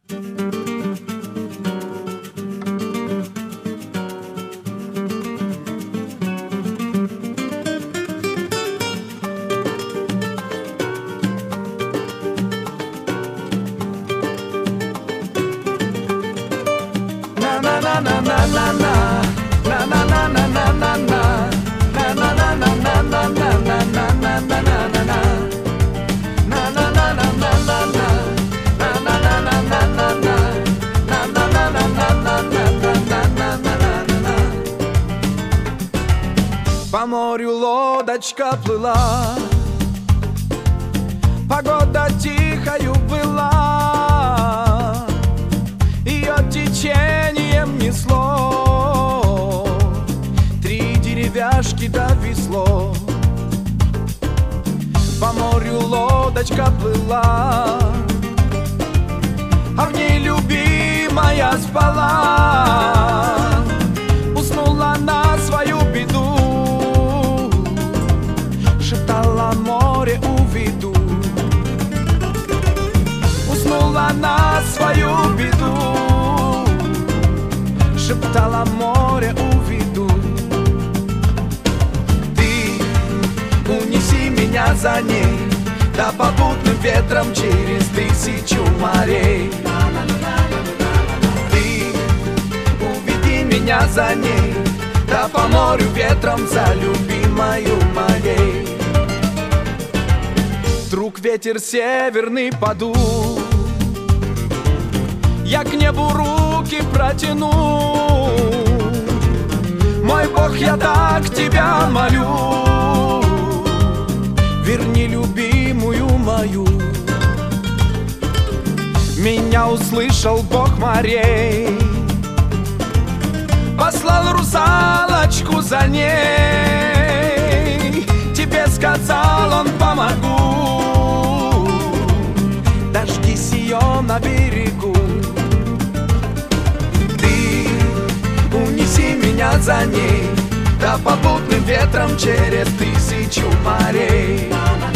По морю лодочка плыла, погода тихою была, ее течением несло, 3 деревяшки да весло. По морю лодочка плыла, а в ней любимая спала, уснула на свою беду, шептала: море уведу. Уснула на свою беду, шептала: море уведу. Ты унеси меня за ней, да попутным ветром через 1000 морей. Ты уведи меня за ней, да по морю ветром за любимою моей. Вдруг ветер северный подул, я к небу руки протяну. Мой Бог, я так тебя молю, верни любимую мою. Меня услышал Бог морей, послал русалочку за ней. Тебе сказал он: помогу, дождись ее на берегу. Ты унеси меня за ней, да попутным ветром через 1000 морей.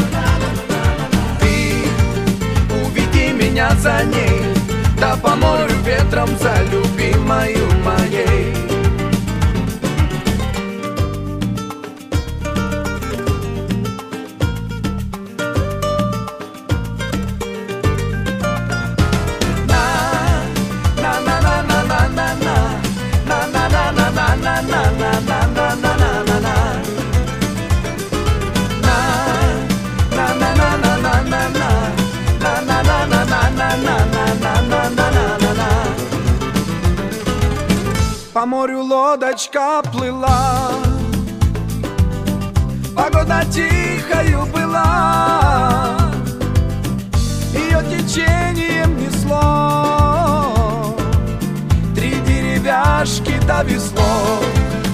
Ты уведи меня за ней, да по морю ветром за любимою моей. По морю лодочка плыла, погода тихою была, ее течением несло, 3 деревяшки да весло.